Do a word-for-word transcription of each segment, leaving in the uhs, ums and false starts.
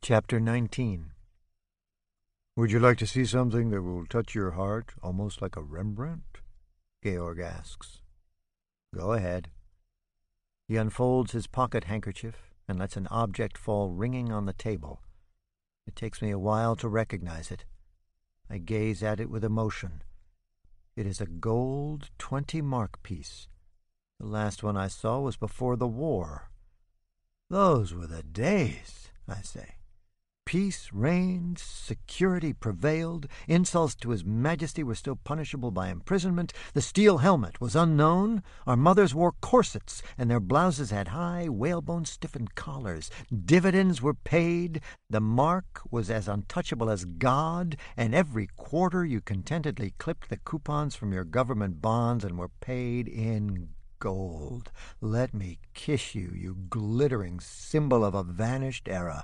Chapter nineteen. "Would you like to see something that will touch your heart, almost like a Rembrandt?" Georg asks. "Go ahead." He unfolds his pocket handkerchief and lets an object fall ringing on the table. It takes me a while to recognize it. I gaze at it with emotion. It is a gold twenty-mark piece. The last one I saw was before the war. "Those were the days," I say. Peace reigned, security prevailed, insults to His Majesty were still punishable by imprisonment, the steel helmet was unknown, our mothers wore corsets, and their blouses had high, whalebone-stiffened collars, dividends were paid, the mark was as untouchable as God, and every quarter you contentedly clipped the coupons from your government bonds and were paid in gold. Let me kiss you, you glittering symbol of a vanished era.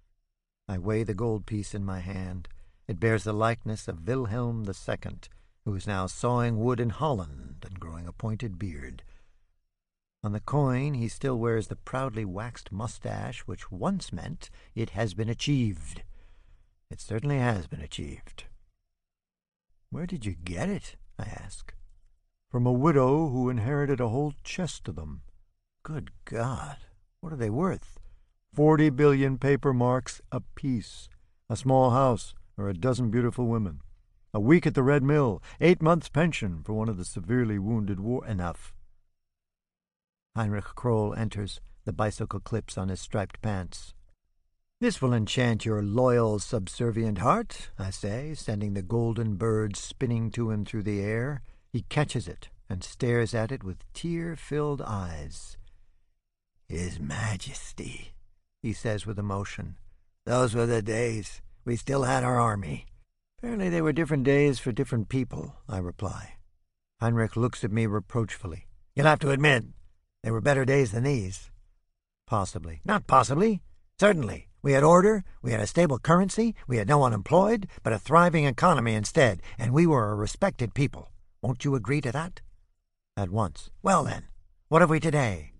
I weigh the gold piece in my hand. It bears the likeness of Wilhelm the Second, who is now sawing wood in Holland and growing a pointed beard. On the coin he still wears the proudly waxed mustache which once meant it has been achieved. It certainly has been achieved. "Where did you get it?" I ask. "From a widow who inherited a whole chest of them." "Good God! What are they worth?" Forty billion paper marks apiece. A small house or a dozen beautiful women. A week at the Red Mill. Eight months' pension for one of the severely wounded war. Enough. Heinrich Kroll enters, the bicycle clips on his striped pants. "This will enchant your loyal, subservient heart," I say, sending the golden bird spinning to him through the air. He catches it and stares at it with tear-filled eyes. "His Majesty," he says with emotion. "Those were the days. We still had our army." "Apparently they were different days for different people," I reply. Heinrich looks at me reproachfully. "You'll have to admit, they were better days than these." "Possibly." "Not possibly. Certainly. We had order, we had a stable currency, we had no unemployed, but a thriving economy instead, and we were a respected people. Won't you agree to that?" "At once." "Well then, what have we today?"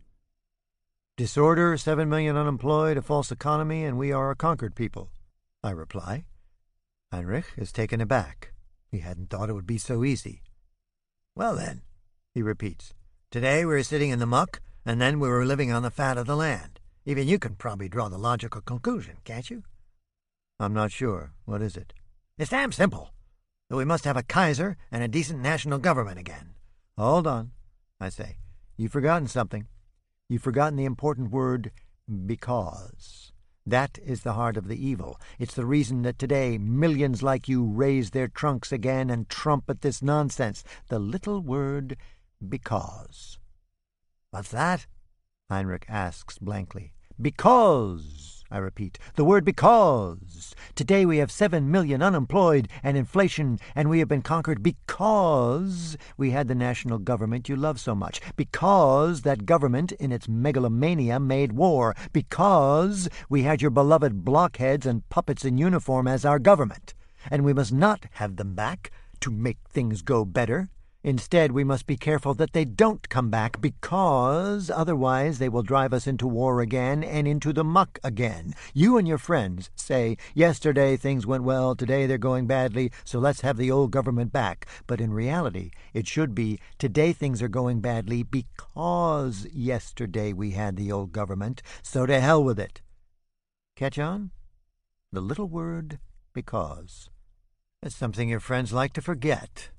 "Disorder, seven million unemployed, a false economy, and we are a conquered people," I reply. Heinrich is taken aback. He hadn't thought it would be so easy. "Well then," he repeats, "today we were sitting in the muck, and then we were living on the fat of the land. Even you can probably draw the logical conclusion, can't you?" "I'm not sure. What is it?" "It's damn simple. That we must have a Kaiser and a decent national government again." "Hold on," I say. "You've forgotten something. You've forgotten the important word, because. That is the heart of the evil. It's the reason that today millions like you raise their trunks again and trumpet this nonsense. The little word, because." "What's that?" Heinrich asks blankly. "Because," I repeat, "the word because. Today we have seven million unemployed and inflation, and we have been conquered because we had the national government you love so much, because that government in its megalomania made war, because we had your beloved blockheads and puppets in uniform as our government, and we must not have them back to make things go better. Instead, we must be careful that they don't come back, because otherwise they will drive us into war again and into the muck again. You and your friends say, yesterday things went well, today they're going badly, so let's have the old government back. But in reality, it should be, today things are going badly because yesterday we had the old government, so to hell with it." Catch on? The little word, because. It's something your friends like to forget.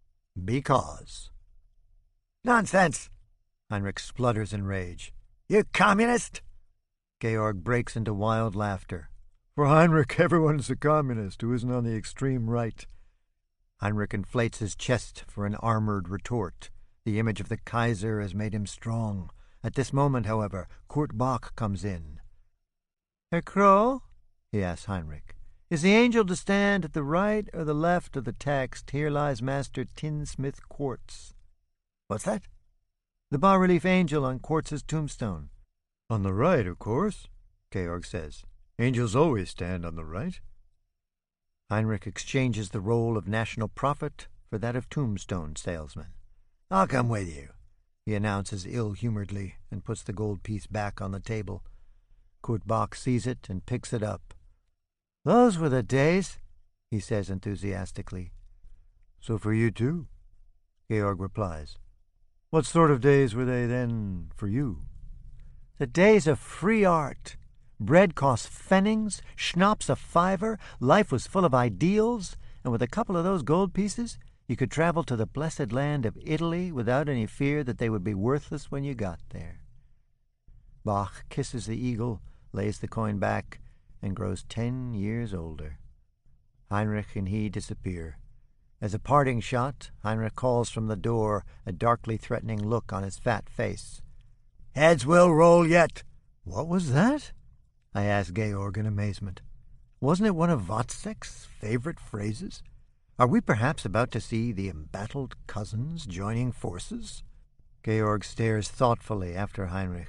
Because. "Nonsense!" Heinrich splutters in rage. "You communist!" Georg breaks into wild laughter. "For Heinrich, everyone's a communist who isn't on the extreme right." Heinrich inflates his chest for an armored retort. The image of the Kaiser has made him strong. At this moment, however, Kurt Bach comes in. "Herr Kroll," he asks Heinrich, "is the angel to stand at the right or the left of the text, 'Here lies Master Tinsmith Quartz'?" "What's that?" "The bas-relief angel on Quartz's tombstone." "On the right, of course," Georg says. "Angels always stand on the right." Heinrich exchanges the role of national prophet for that of tombstone salesman. "I'll come with you," he announces ill-humoredly and puts the gold piece back on the table. Kurt Bach sees it and picks it up. Those were the days, he says enthusiastically. So for you too, Georg replies. What sort of days were they then for you? The days of free art. Bread cost pfennigs, schnapps a fiver, life was full of ideals, and with a couple of those gold pieces, you could travel to the blessed land of Italy without any fear that they would be worthless when you got there. Bach kisses the eagle, lays the coin back, and grows ten years older. Heinrich and he disappear. As a parting shot, Heinrich calls from the door, a darkly threatening look on his fat face. Heads will roll yet. What was that? I asked Georg in amazement. Wasn't it one of Wozzeck's favorite phrases? Are we perhaps about to see the embattled cousins joining forces? Georg stares thoughtfully after Heinrich.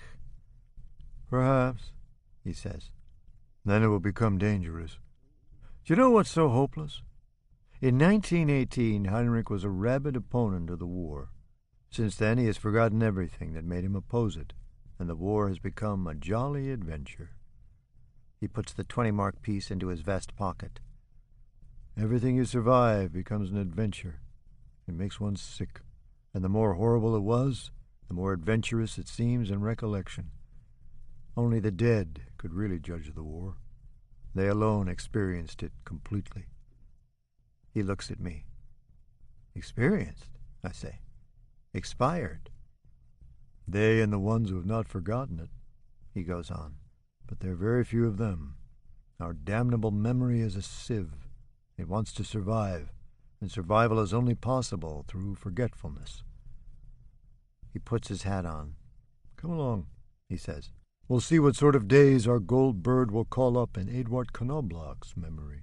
Perhaps, he says. Then it will become dangerous. Do you know what's so hopeless? In nineteen eighteen, Heinrich was a rabid opponent of the war. Since then, he has forgotten everything that made him oppose it, and the war has become a jolly adventure. He puts the twenty-mark piece into his vest pocket. Everything you survive becomes an adventure. It makes one sick, and the more horrible it was, the more adventurous it seems in recollection. Only the dead could really judge the war. They alone experienced it completely. He looks at me. Experienced, I say. Expired. They and the ones who have not forgotten it, he goes on. But there are very few of them. Our damnable memory is a sieve. It wants to survive, and survival is only possible through forgetfulness. He puts his hat on. Come along, he says. We'll see what sort of days our gold bird will call up in Eduard Knoblauch's memory.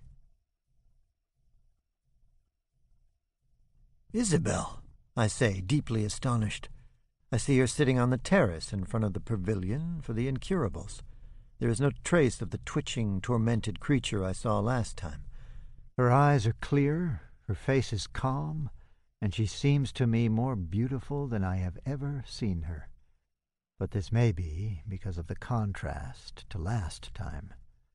Isabel, I say, deeply astonished. I see her sitting on the terrace in front of the pavilion for the incurables. There is no trace of the twitching, tormented creature I saw last time. Her eyes are clear, her face is calm, and she seems to me more beautiful than I have ever seen her. But this may be because of the contrast to last time.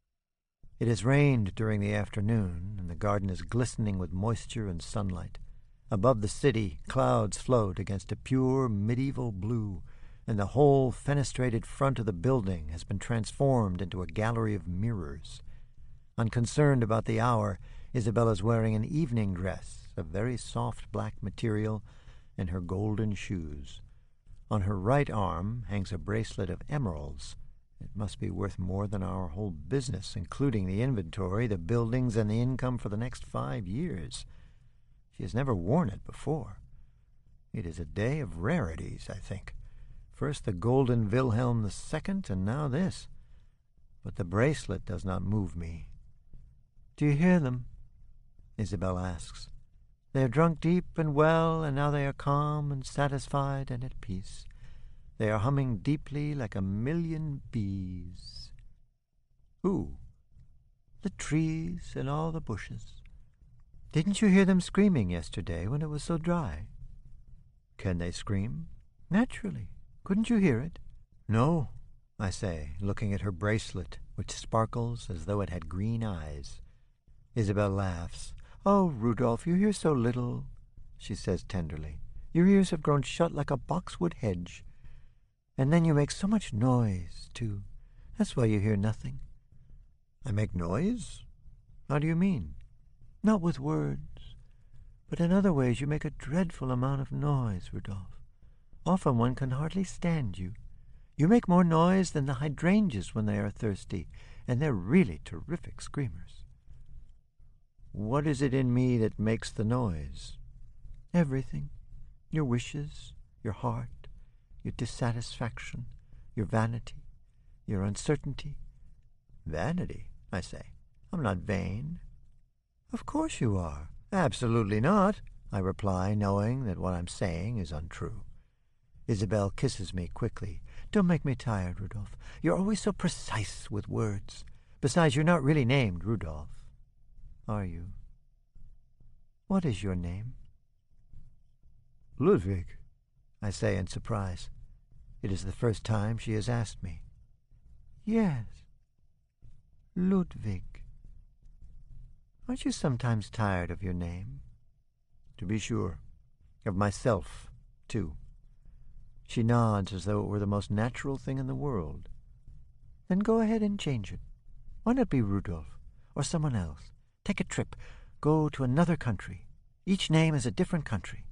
It has rained during the afternoon, and the garden is glistening with moisture and sunlight. Above the city, clouds float against a pure medieval blue, and the whole fenestrated front of the building has been transformed into a gallery of mirrors. Unconcerned about the hour, Isabel is wearing an evening dress of very soft black material and her golden shoes. On her right arm hangs a bracelet of emeralds. It must be worth more than our whole business, including the inventory, the buildings, and the income for the next five years. She has never worn it before. It is a day of rarities, I think. First the golden Wilhelm the Second, and now this. But the bracelet does not move me. Do you hear them? Isabel asks. They have drunk deep and well, and now they are calm and satisfied and at peace. They are humming deeply like a million bees. Who? The trees and all the bushes. Didn't you hear them screaming yesterday when it was so dry? Can they scream? Naturally. Couldn't you hear it? No, I say, looking at her bracelet, which sparkles as though it had green eyes. Isabel laughs. Oh, Rudolph, you hear so little, she says tenderly. Your ears have grown shut like a boxwood hedge. And then you make so much noise, too. That's why you hear nothing. I make noise? How do you mean? Not with words, but in other ways you make a dreadful amount of noise, Rudolph. Often one can hardly stand you. You make more noise than the hydrangeas when they are thirsty, and they're really terrific screamers. What is it in me that makes the noise? Everything. Your wishes, your heart, your dissatisfaction, your vanity, your uncertainty. Vanity, I say. I'm not vain. Of course you are. Absolutely not, I reply, knowing that what I'm saying is untrue. Isabel kisses me quickly. Don't make me tired, Rudolph. You're always so precise with words. Besides, you're not really named Rudolph, are you? What is your name? Ludwig, I say in surprise. It is the first time she has asked me. Yes, Ludwig. Aren't you sometimes tired of your name? To be sure. Of myself, too. She nods as though it were the most natural thing in the world. Then go ahead and change it. Why not be Rudolph, or someone else? Take a trip. Go to another country. Each name is a different country.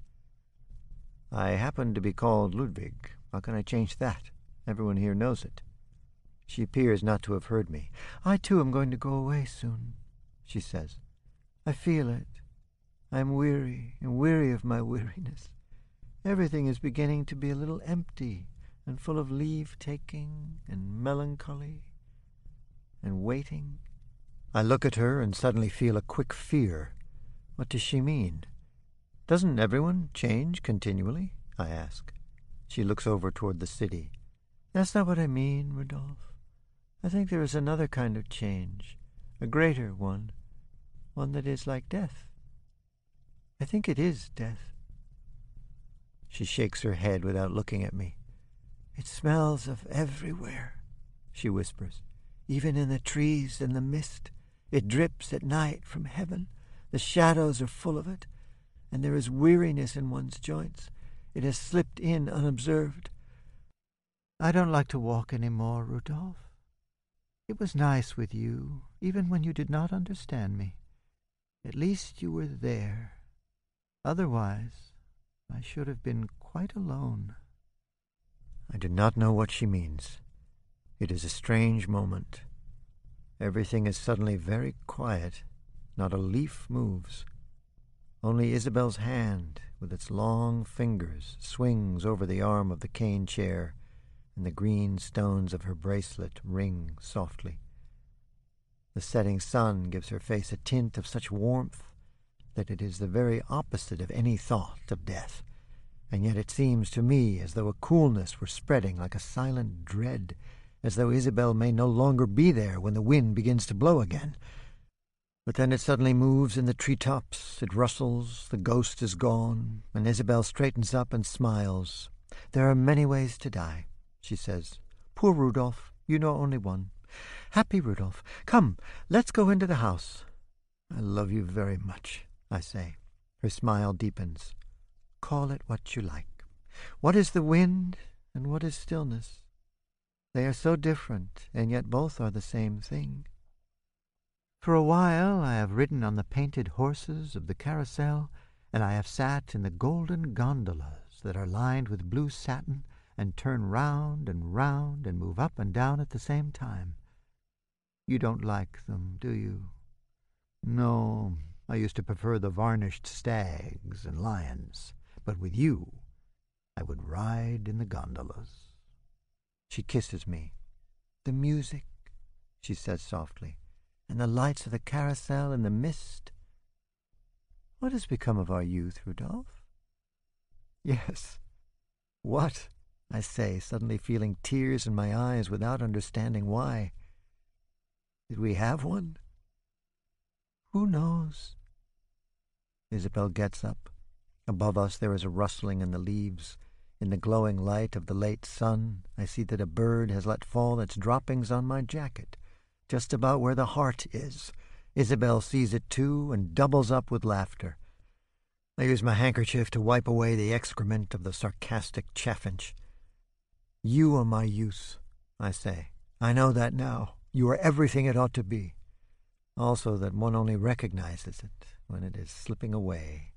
I happen to be called Ludwig. How can I change that? Everyone here knows it. She appears not to have heard me. I, too, am going to go away soon, she says. I feel it. I am weary and weary of my weariness. Everything is beginning to be a little empty and full of leave-taking and melancholy and waiting. I look at her and suddenly feel a quick fear. What does she mean? Doesn't everyone change continually? I ask. She looks over toward the city. That's not what I mean, Rudolph. I think there is another kind of change, a greater one, one that is like death. I think it is death. She shakes her head without looking at me. It smells of everywhere, she whispers, even in the trees and the mist. It drips at night from heaven. The shadows are full of it, and there is weariness in one's joints. It has slipped in unobserved. I don't like to walk any more, Rudolph. It was nice with you, even when you did not understand me. At least you were there. Otherwise, I should have been quite alone. I do not know what she means. It is a strange moment. Everything is suddenly very quiet. Not a leaf moves. Only Isabel's hand, with its long fingers, swings over the arm of the cane chair, and the green stones of her bracelet ring softly. The setting sun gives her face a tint of such warmth that it is the very opposite of any thought of death, and yet it seems to me as though a coolness were spreading like a silent dread, as though Isabel may no longer be there when the wind begins to blow again. But then it suddenly moves in the treetops, it rustles, the ghost is gone, and Isabel straightens up and smiles. There are many ways to die, she says. Poor Rudolph, you know only one. Happy Rudolph, come, let's go into the house. I love you very much, I say. Her smile deepens. Call it what you like. What is the wind, and what is stillness? They are so different, and yet both are the same thing. For a while I have ridden on the painted horses of the carousel, and I have sat in the golden gondolas that are lined with blue satin and turn round and round and move up and down at the same time. You don't like them, do you? No, I used to prefer the varnished stags and lions, but with you I would ride in the gondolas. She kisses me. The music, she says softly, and the lights of the carousel and the mist. What has become of our youth, Rudolph? Yes. What? I say, suddenly feeling tears in my eyes without understanding why. Did we have one? Who knows? Isabel gets up. Above us there is a rustling in the leaves. In the glowing light of the late sun, I see that a bird has let fall its droppings on my jacket, just about where the heart is. Isabel sees it too and doubles up with laughter. I use my handkerchief to wipe away the excrement of the sarcastic chaffinch. You are my youth, I say. I know that now. You are everything it ought to be. Also that one only recognizes it when it is slipping away.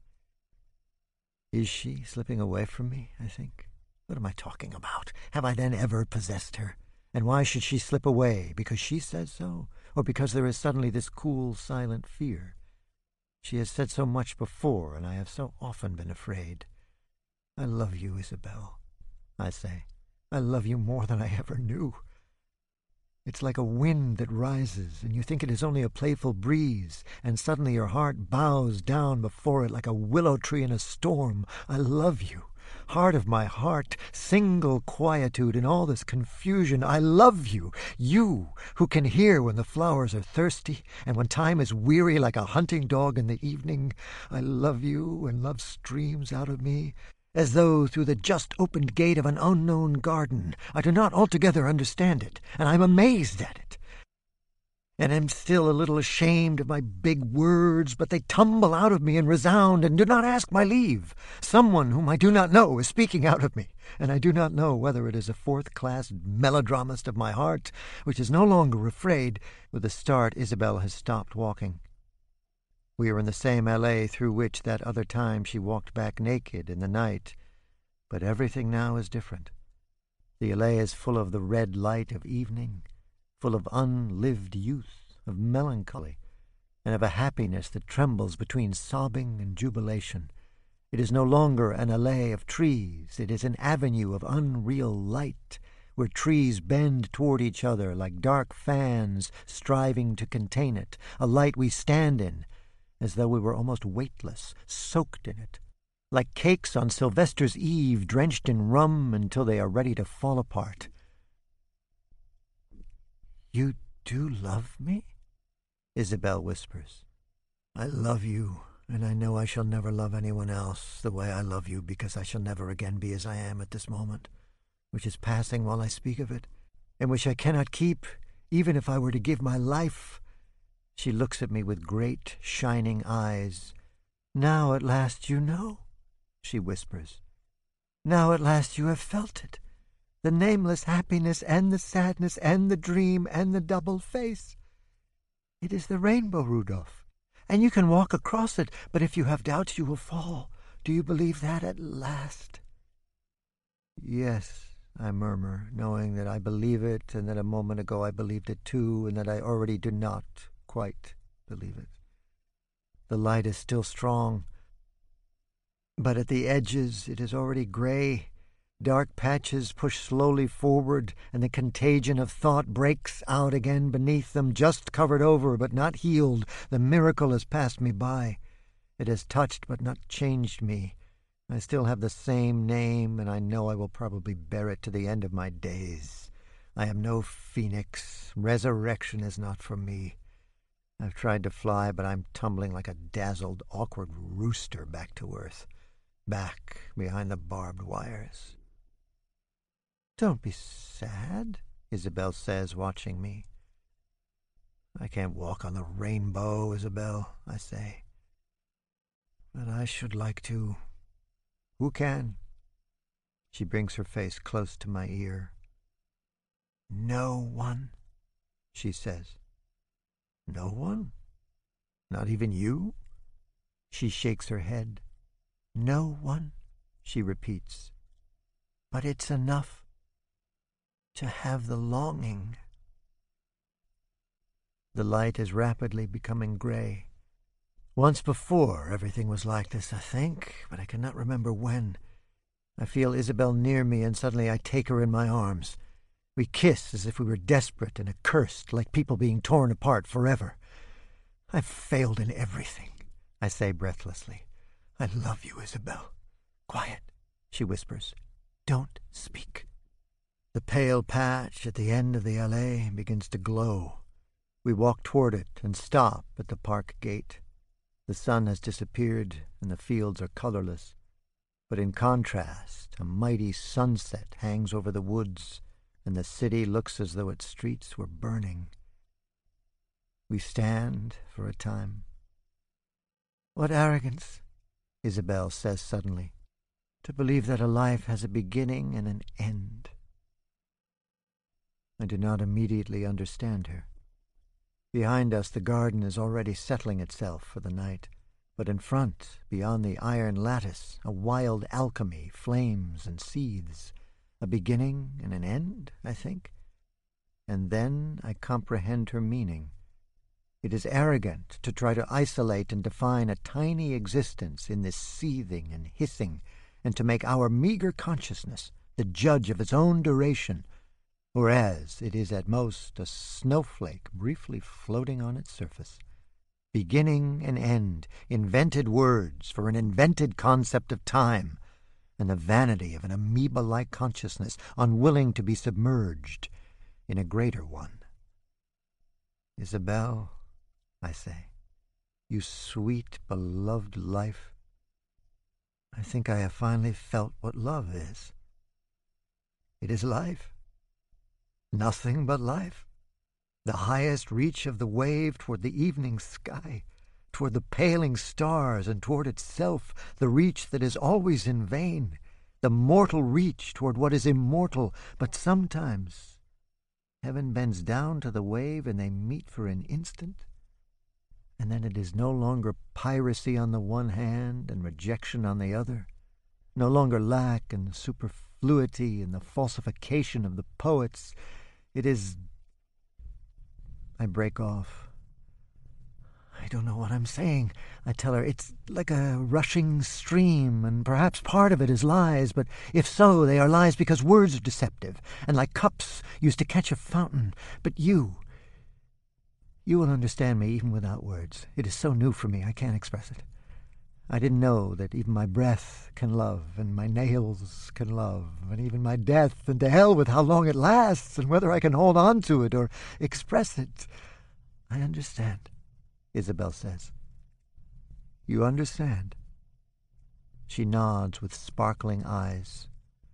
Is she slipping away from me, I think? What am I talking about? Have I then ever possessed her? And why should she slip away? Because she says so? Or because there is suddenly this cool, silent fear? She has said so much before, and I have so often been afraid. I love you, Isabel, I say. I love you more than I ever knew. It's like a wind that rises, and you think it is only a playful breeze, and suddenly your heart bows down before it like a willow tree in a storm. I love you. Heart of my heart, single quietude in all this confusion. I love you, you who can hear when the flowers are thirsty and when time is weary like a hunting dog in the evening. I love you, and love streams out of me, as though through the just-opened gate of an unknown garden. I do not altogether understand it, and I am amazed at it. and am still a little ashamed of my big words, but they tumble out of me and resound and do not ask my leave. Someone whom I do not know is speaking out of me, and I do not know whether it is a fourth-class melodramist of my heart, which is no longer afraid. With a start, Isabel has stopped walking. We are in the same allée through which that other time she walked back naked in the night, but everything now is different. The allée is full of the red light of evening, full of unlived youth, of melancholy, and of a happiness that trembles between sobbing and jubilation. It is no longer an allée of trees. It is an avenue of unreal light, where trees bend toward each other like dark fans striving to contain it, a light we stand in, as though we were almost weightless, soaked in it, like cakes on Sylvester's Eve, drenched in rum until they are ready to fall apart. "You do love me?" Isabel whispers. "I love you, and I know I shall never love anyone else the way I love you, because I shall never again be as I am at this moment, which is passing while I speak of it, and which I cannot keep, even if I were to give my life." She looks at me with great, shining eyes. "Now at last you know," she whispers. "Now at last you have felt it. The nameless happiness and the sadness and the dream and the double face. It is the rainbow, Rudolph, and you can walk across it, but if you have doubts you will fall. Do you believe that at last?" "Yes," I murmur, knowing that I believe it, and that a moment ago I believed it too, and that I already do not quite believe it. The light is still strong, but at the edges it is already gray. Dark patches push slowly forward, and the contagion of thought breaks out again beneath them, just covered over but not healed. The miracle has passed me by. It has touched but not changed me. I still have the same name, and I know I will probably bear it to the end of my days. I am no phoenix. Resurrection is not for me. I've tried to fly, but I'm tumbling like a dazzled, awkward rooster back to earth, back behind the barbed wires. "Don't be sad," Isabel says, watching me. "I can't walk on the rainbow, Isabel," I say. "But I should like to. Who can?" She brings her face close to my ear. "No one," she says. "No one? Not even you?" She shakes her head. "No one," she repeats. "But it's enough to have the longing." The light is rapidly becoming gray. Once before everything was like this, I think, but I cannot remember when. I feel Isabel near me, and suddenly I take her in my arms. We kiss as if we were desperate and accursed, like people being torn apart forever. "I've failed in everything," I say breathlessly. "I love you, Isabel." "Quiet," she whispers. "Don't speak." The pale patch at the end of the allée begins to glow. We walk toward it and stop at the park gate. The sun has disappeared and the fields are colorless, but in contrast a mighty sunset hangs over the woods, and the city looks as though its streets were burning. We stand for a time. "What arrogance," Isabel says suddenly, "to believe that a life has a beginning and an end." I do not immediately understand her. Behind us the garden is already settling itself for the night, but in front, beyond the iron lattice, a wild alchemy flames and seethes. A beginning and an end, I think. And then I comprehend her meaning. It is arrogant to try to isolate and define a tiny existence in this seething and hissing, and to make our meager consciousness the judge of its own duration, whereas it is at most a snowflake briefly floating on its surface. Beginning and end, invented words for an invented concept of time, and the vanity of an amoeba-like consciousness unwilling to be submerged in a greater one. "Isabel," I say, "you sweet, beloved life, I think I have finally felt what love is. It is life. Nothing but life. The highest reach of the wave toward the evening sky, toward the paling stars and toward itself, the reach that is always in vain, the mortal reach toward what is immortal. But sometimes heaven bends down to the wave and they meet for an instant, and then it is no longer piracy on the one hand and rejection on the other, no longer lack and superfluity and the falsification of the poets. It is... I break off. I don't know what I'm saying. I tell her it's like a rushing stream, and perhaps part of it is lies, but if so, they are lies because words are deceptive, and like cups used to catch a fountain. But you, you will understand me even without words. It is so new for me, I can't express it. I didn't know that even my breath can love, and my nails can love, and even my death, and to hell with how long it lasts, and whether I can hold on to it or express it. I understand, Isabel says. You understand? She nods with sparkling eyes.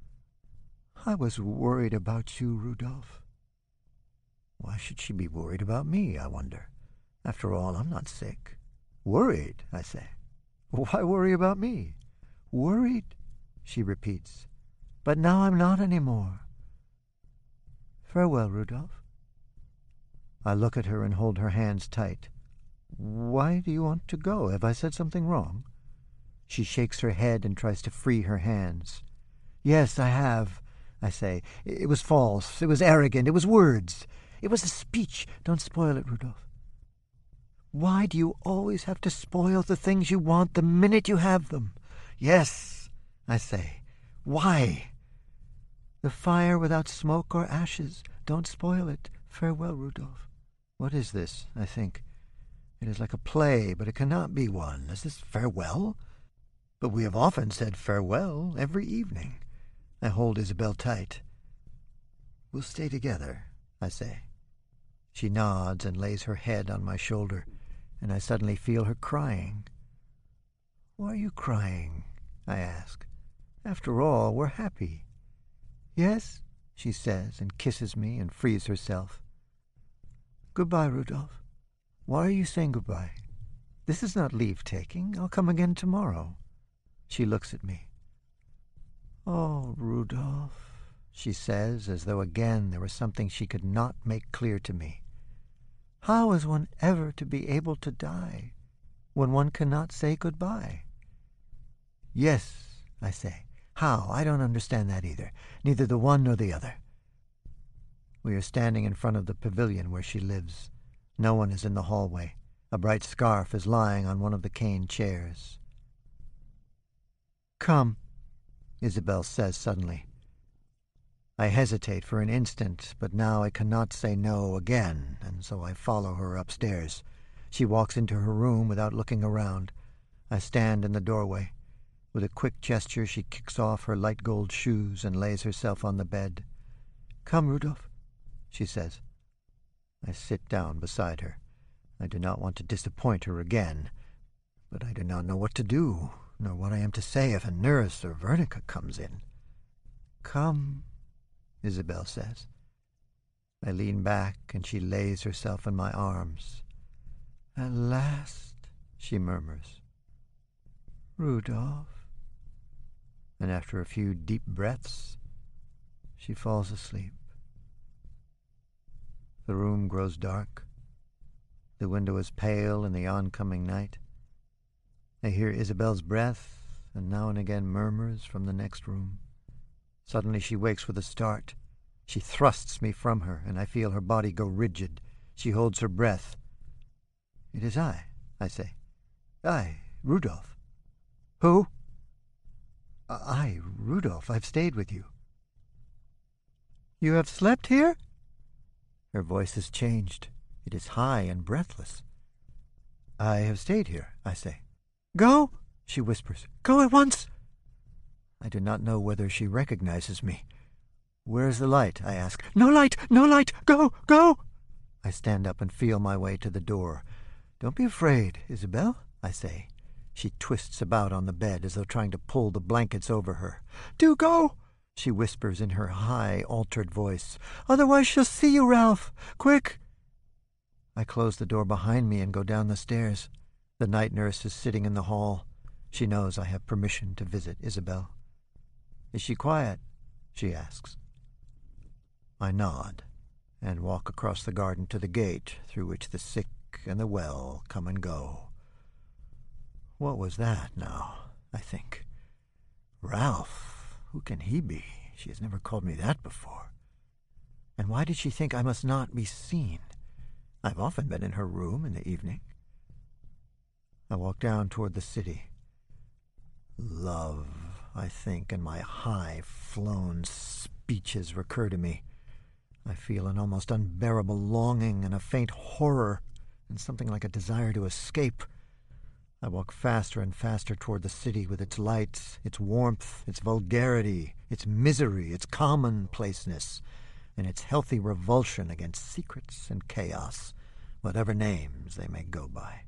I was worried about you, Rudolph. Why should she be worried about me, I wonder? After all, I'm not sick. Worried, I say. Why worry about me? Worried, she repeats. But now I'm not any more. Farewell, Rudolph. I look at her and hold her hands tight. Why do you want to go? Have I said something wrong? She shakes her head and tries to free her hands. Yes, I have, I say. It was false. It was arrogant. It was words. It was a speech. Don't spoil it, Rudolph. Why do you always have to spoil the things you want the minute you have them? Yes, I say. Why? The fire without smoke or ashes. Don't spoil it. Farewell, Rudolph. What is this? I think. It is like a play, but it cannot be one. Is this farewell? But we have often said farewell every evening. I hold Isabel tight. We'll stay together, I say. She nods and lays her head on my shoulder, and I suddenly feel her crying. Why are you crying? I ask. After all, we're happy. Yes, she says, and kisses me and frees herself. Goodbye, Rudolph. Why are you saying goodbye? This is not leave-taking. I'll come again tomorrow. She looks at me. Oh, Rudolph, she says, as though again there was something she could not make clear to me. How is one ever to be able to die when one cannot say goodbye? Yes, I say. How? I don't understand that either. Neither the one nor the other. We are standing in front of the pavilion where she lives. No one is in the hallway. A bright scarf is lying on one of the cane chairs. Come, Isabel says suddenly. I hesitate for an instant, but now I cannot say no again, and so I follow her upstairs. She walks into her room without looking around. I stand in the doorway. With a quick gesture, she kicks off her light gold shoes and lays herself on the bed. Come, Rudolph, she says. I sit down beside her. I do not want to disappoint her again, but I do not know what to do, nor what I am to say if a nurse or Wernicke comes in. Come, Isabel says. I lean back, and she lays herself in my arms. At last, she murmurs. Rudolph. And after a few deep breaths, she falls asleep. The room grows dark. The window is pale in the oncoming night. I hear Isabel's breath, and now and again murmurs from the next room. Suddenly she wakes with a start. She thrusts me from her, and I feel her body go rigid. She holds her breath. It is I, I say. I, Rudolph. Who? I, Rudolph. I've stayed with you. You have slept here? Her voice has changed. It is high and breathless. I have stayed here, I say. Go, she whispers. Go at once. I do not know whether she recognizes me. Where is the light? I ask. No light! No light! Go! Go! I stand up and feel my way to the door. Don't be afraid, Isabel, I say. She twists about on the bed as though trying to pull the blankets over her. Do go, she whispers in her high, altered voice. Otherwise she'll see you, Ralph. Quick! I close the door behind me and go down the stairs. The night nurse is sitting in the hall. She knows I have permission to visit Isabel. "Is she quiet?" she asks. I nod and walk across the garden to the gate through which the sick and the well come and go. What was that now, I think? Ralph, who can he be? She has never called me that before. And why did she think I must not be seen? I've often been in her room in the evening. I walk down toward the city. Love, I think, and my high-flown speeches recur to me. I feel an almost unbearable longing and a faint horror and something like a desire to escape. I walk faster and faster toward the city with its lights, its warmth, its vulgarity, its misery, its commonplaceness, and its healthy revulsion against secrets and chaos, whatever names they may go by.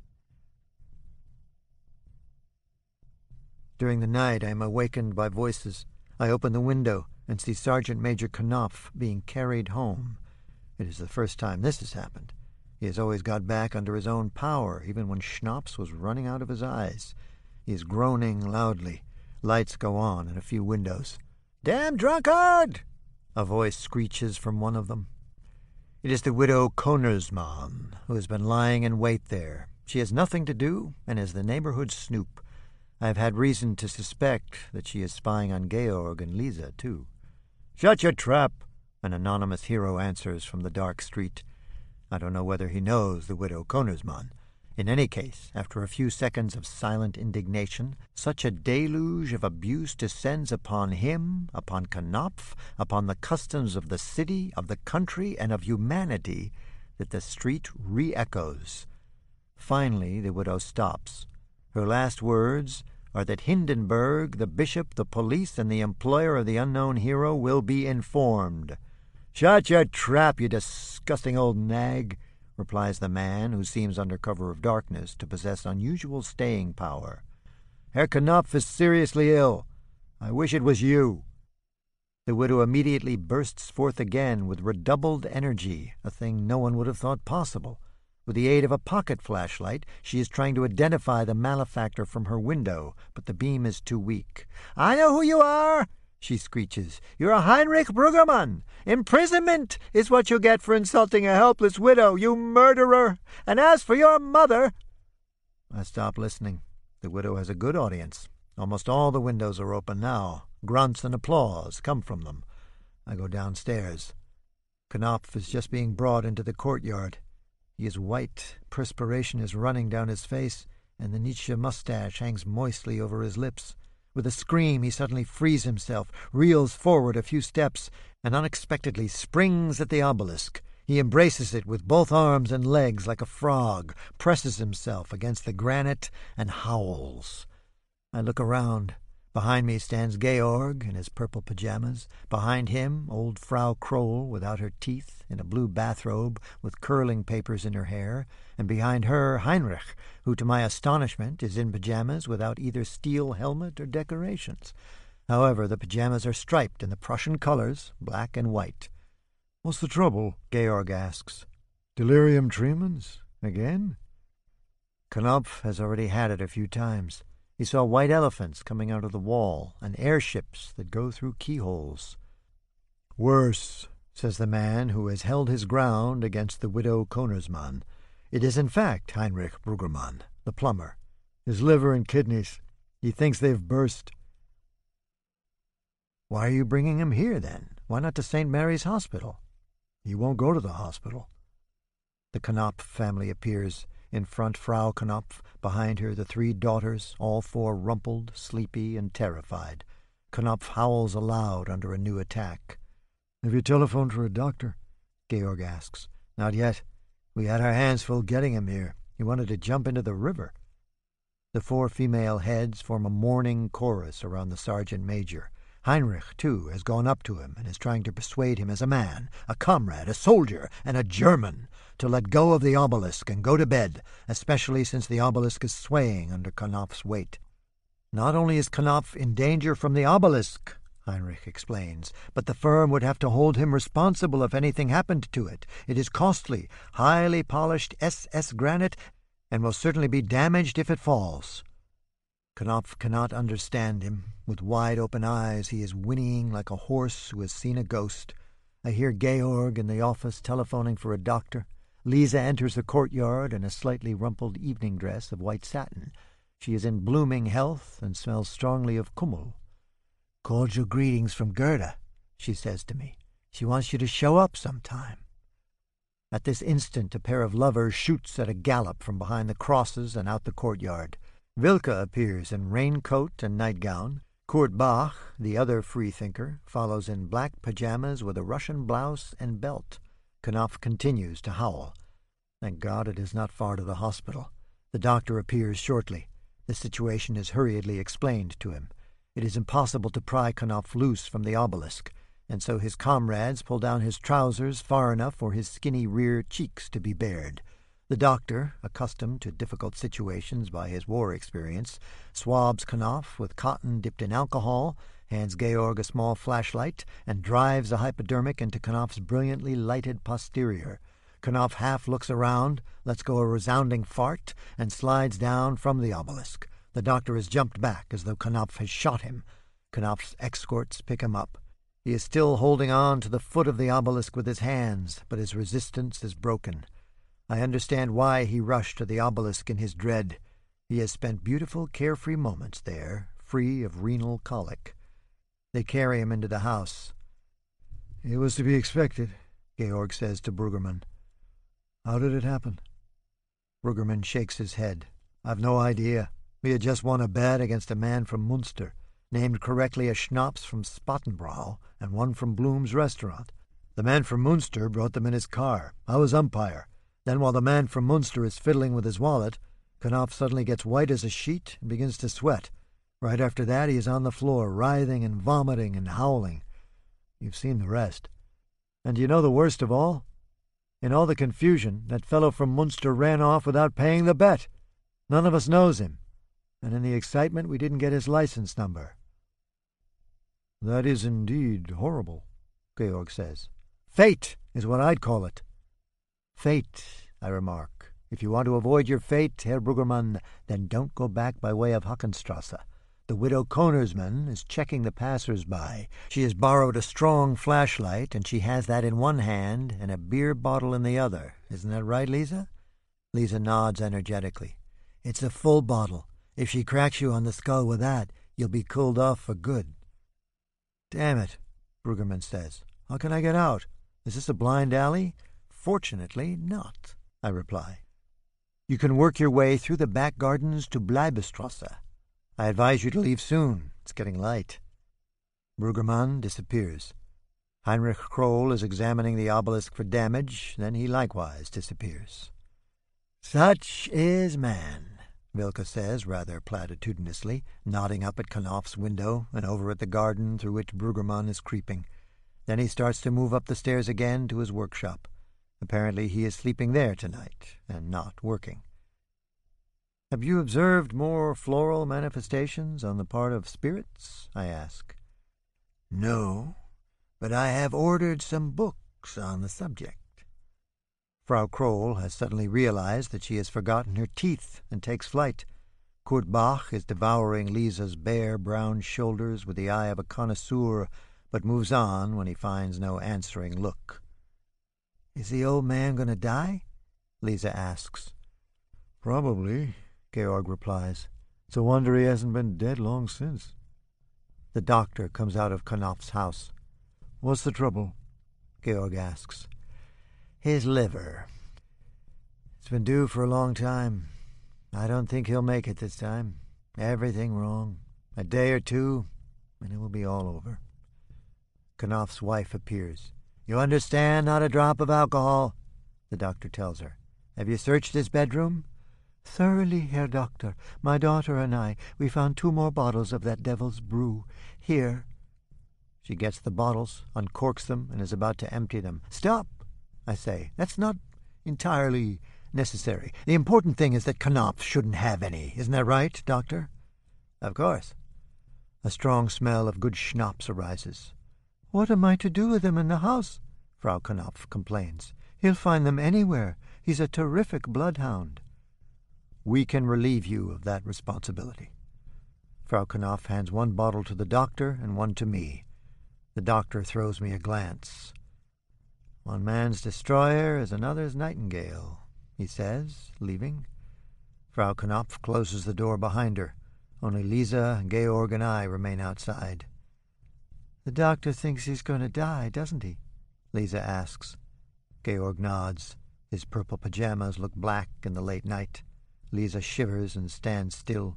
During the night I am awakened by voices. I open the window and see Sergeant Major Knopf being carried home. It is the first time this has happened. He has always got back under his own power, even when schnapps was running out of his eyes. He is groaning loudly. Lights go on in a few windows. "Damn drunkard!" a voice screeches from one of them. It is the widow Konnersmann, who has been lying in wait there. She has nothing to do and is the neighborhood snoop. I have had reason to suspect that she is spying on Georg and Lisa, too. "Shut your trap," an anonymous hero answers from the dark street. I don't know whether he knows the widow Konnersmann. In any case, after a few seconds of silent indignation, such a deluge of abuse descends upon him, upon Knopf, upon the customs of the city, of the country, and of humanity, that the street re-echoes. Finally, the widow stops. Her last words are that Hindenburg, the bishop, the police, and the employer of the unknown hero will be informed. "Shut your trap, you disgusting old nag," replies the man, who seems under cover of darkness to possess unusual staying power. "Herr Knopf is seriously ill. I wish it was you." The widow immediately bursts forth again with redoubled energy, a thing no one would have thought possible. With the aid of a pocket flashlight, she is trying to identify the malefactor from her window, but the beam is too weak. "I know who you are," she screeches. "You're a Heinrich Bruggermann. Imprisonment is what you get for insulting a helpless widow, you murderer. And as for your mother—" I stop listening. The widow has a good audience. Almost all the windows are open now. Grunts and applause come from them. I go downstairs. Knopf is just being brought into the courtyard. He is white, perspiration is running down his face, and the Nietzsche mustache hangs moistly over his lips. With a scream, he suddenly frees himself, reels forward a few steps, and unexpectedly springs at the obelisk. He embraces it with both arms and legs like a frog, presses himself against the granite, and howls. I look around. Behind me stands Georg in his purple pajamas. Behind him, old Frau Kroll without her teeth, in a blue bathrobe with curling papers in her hair, and behind her Heinrich, who to my astonishment is in pajamas without either steel helmet or decorations. However, the pajamas are striped in the Prussian colors, black and white. "What's the trouble?" Georg asks. "Delirium tremens? Again?" Knopf has already had it a few times. He saw white elephants coming out of the wall and airships that go through keyholes. "Worse," says the man who has held his ground against the widow Konnersmann. "It is in fact Heinrich Bruggermann, the plumber. His liver and kidneys. He thinks they've burst." "Why are you bringing him here, then? Why not to Saint Mary's Hospital?" "He won't go to the hospital." The Knopf family appears. In front, Frau Knopf. Behind her, the three daughters, all four rumpled, sleepy, and terrified. Knopf howls aloud under a new attack. "Have you telephoned for a doctor?" Georg asks. "Not yet. We had our hands full getting him here. He wanted to jump into the river." The four female heads form a mourning chorus around the sergeant major. Heinrich, too, has gone up to him and is trying to persuade him as a man, a comrade, a soldier, and a German, to let go of the obelisk and go to bed, especially since the obelisk is swaying under Knopf's weight. "Not only is Knopf in danger from the obelisk," Heinrich explains, but the firm would have to hold him responsible if anything happened to it. It is costly, highly polished S S granite, and will certainly be damaged if it falls. Knopf cannot understand him. With wide-open eyes, he is whinnying like a horse who has seen a ghost. I hear Georg in the office telephoning for a doctor. Lisa enters the courtyard in a slightly rumpled evening dress of white satin. She is in blooming health and smells strongly of Kummel. "Cordial greetings from Gerda," she says to me. "She wants you to show up sometime." At this instant a pair of lovers shoots at a gallop from behind the crosses and out the courtyard. Wilke appears in raincoat and nightgown. Kurt Bach, the other freethinker, follows in black pajamas with a Russian blouse and belt. Knopf continues to howl. Thank God it is not far to the hospital. The doctor appears shortly. The situation is hurriedly explained to him. It is impossible to pry Knopf loose from the obelisk, and so his comrades pull down his trousers far enough for his skinny rear cheeks to be bared. The doctor, accustomed to difficult situations by his war experience, swabs Knopf with cotton dipped in alcohol, hands Georg a small flashlight, and drives a hypodermic into Knopf's brilliantly lighted posterior. Knopf half looks around, lets go a resounding fart, and slides down from the obelisk. The doctor has jumped back as though Knopf has shot him. Knopf's escorts pick him up. He is still holding on to the foot of the obelisk with his hands, but his resistance is broken. I understand why he rushed to the obelisk in his dread. He has spent beautiful, carefree moments there, free of renal colic. They carry him into the house. "It was to be expected," Georg says to Brueggemann. "How did it happen?" Brueggemann shakes his head. "I've no idea. We had just won a bet against a man from Munster, named correctly a Schnaps from Spattenbrau and one from Blum's restaurant. The man from Munster brought them in his car. I was umpire. Then while the man from Munster is fiddling with his wallet, Knopf suddenly gets white as a sheet and begins to sweat. Right after that he is on the floor, writhing and vomiting and howling. You've seen the rest. And you know the worst of all? In all the confusion, that fellow from Munster ran off without paying the bet. None of us knows him. And in the excitement we didn't get his license number." "That is indeed horrible," Georg says. "Fate is what I'd call it." "Fate," I remark. "If you want to avoid your fate, Herr Brueggemann, then don't go back by way of Hackenstrasse. The widow Konersmann is checking the passers-by. She has borrowed a strong flashlight, and she has that in one hand and a beer bottle in the other. Isn't that right, Lisa?" Lisa nods energetically. "It's a full bottle. If she cracks you on the skull with that, you'll be cooled off for good." "Damn it," Brueggemann says. "How can I get out? Is this a blind alley?" "Fortunately not," I reply. "You can work your way through the back gardens to Bleibestrasse. I advise you to leave soon. It's getting light." Brueggemann disappears. Heinrich Kroll is examining the obelisk for damage, then he likewise disappears. "Such is man," Wilke says rather platitudinously, nodding up at Knopf's window and over at the garden through which Brueggemann is creeping. Then he starts to move up the stairs again to his workshop. Apparently he is sleeping there tonight and not working. "Have you observed more floral manifestations on the part of spirits?" I ask. "No, but I have ordered some books on the subject." Frau Kroll has suddenly realized that she has forgotten her teeth and takes flight. Kurt Bach is devouring Lisa's bare brown shoulders with the eye of a connoisseur, but moves on when he finds no answering look. "Is the old man going to die?" Lisa asks. "Probably," Georg replies. "It's a wonder he hasn't been dead long since." The doctor comes out of Knopf's house. "What's the trouble?" Georg asks. "His liver. It's been due for a long time. I don't think he'll make it this time. Everything wrong. A day or two, and it will be all over." Knopf's wife appears. "You understand, not a drop of alcohol," the doctor tells her. "Have you searched his bedroom?" "Thoroughly, Herr Doctor. My daughter and I, we found two more bottles of that devil's brew. Here." She gets the bottles, uncorks them, and is about to empty them. "Stop," I say. "That's not entirely necessary. The important thing is that Knopf shouldn't have any. Isn't that right, Doctor?" "Of course." A strong smell of good schnapps arises. "What am I to do with him in the house?" Frau Knopf complains. "He'll find them anywhere. He's a terrific bloodhound." "We can relieve you of that responsibility." Frau Knopf hands one bottle to the doctor and one to me. The doctor throws me a glance. "One man's destroyer is another's nightingale," he says, leaving. Frau Knopf closes the door behind her. Only Lisa, Georg, and I remain outside. "The doctor thinks he's going to die, doesn't he?" Lisa asks. Georg nods. His purple pajamas look black in the late night. Lisa shivers and stands still.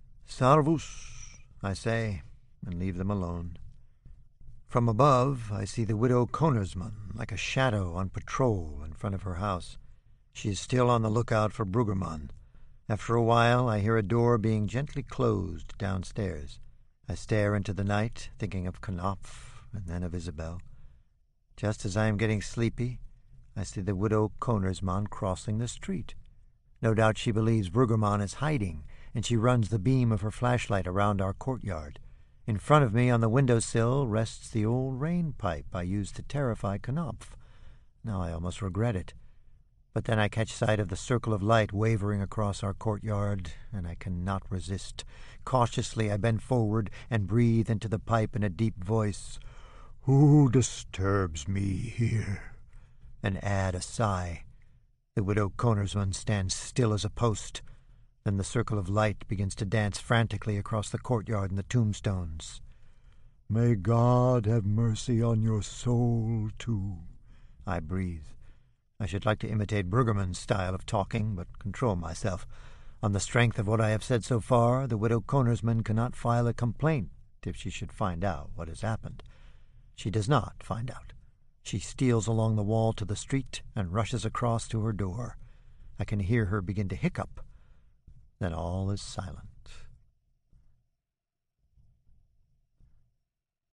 "Servus," I say, and leave them alone. From above, I see the widow Konersmann, like a shadow on patrol in front of her house. She is still on the lookout for Bruggermann. After a while, I hear a door being gently closed downstairs. I stare into the night, thinking of Knopf and then of Isabel. Just as I am getting sleepy, I see the widow Konersmann crossing the street. No doubt she believes Bruggermann is hiding, and she runs the beam of her flashlight around our courtyard. In front of me on the windowsill rests the old rain pipe I used to terrify Knopf. Now I almost regret it. But then I catch sight of the circle of light wavering across our courtyard, and I cannot resist. Cautiously I bend forward and breathe into the pipe in a deep voice, "Who disturbs me here?" and add a sigh. The widow Konersmann stands still as a post. Then the circle of light begins to dance frantically across the courtyard and the tombstones. "May God have mercy on your soul, too," I breathe. I should like to imitate Bruggermann's style of talking, but control myself. On the strength of what I have said so far, the widow Konersmann cannot file a complaint if she should find out what has happened. She does not find out. She steals along the wall to the street and rushes across to her door. I can hear her begin to hiccup. Then all is silent.